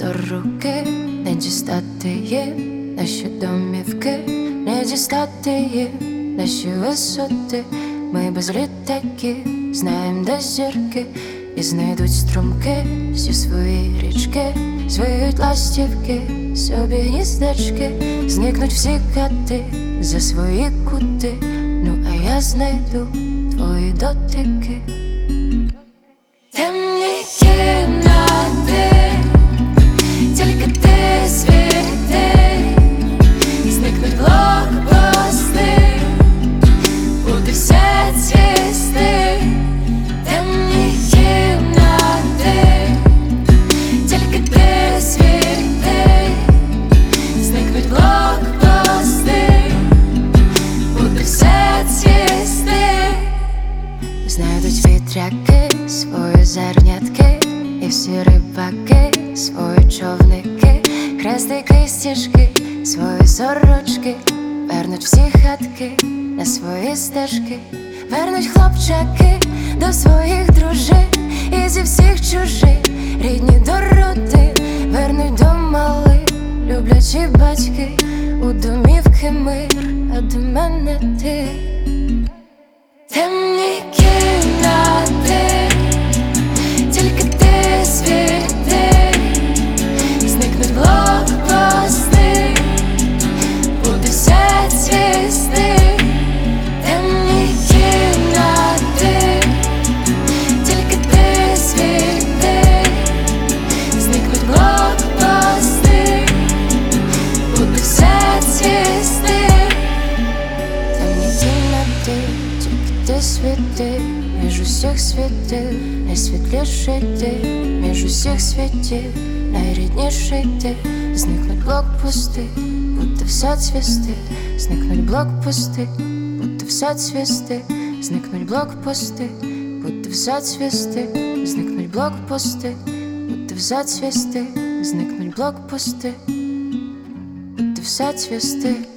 руки, не дістати їм наші домівки, не дістати їм наші висоти. Ми без літаків знаєм, де зірки, і знайдуть струмки всі свої річки, звиють ластівки, собі гніздечки, зникнуть всі кати за свої кути. Ну а я знайду твої дотики. Темні кімнати, тільки ти світи, зникнуть блокпости, буде все цвісти. Темні кімнати, тільки ти світи, зникнуть блокпости, буде все цвісти. Знайдуть вітряки свої зернятки, і всі рибаки свої човники, хрестики й стіжки, свої сорочки, вернуть всі хатки на свої стежки, вернуть хлопчаки до своїх дружин, і зі всіх чужих рідні до родин, вернуть до малих люблячі батьки, у домівки мир, а до мене ти. Темні кімнати, тільки ти світи, зникнуть блокпости, буде все цвісти. Темні кімнати, тільки ти світи, зникнуть блокпости, буде все цвісти. Темні кімнати, ти світи, між усіх світів, найсвітліший ти, між усіх світів, найрідніший ти. Зникнуть блокпости, буде все цвісти, зникнуть блокпости, буде все цвісти, зникнуть блокпости, буде все цвісти, зникнуть блокпости, буде все цвісти, зникнуть блокпости, буде все цвісти.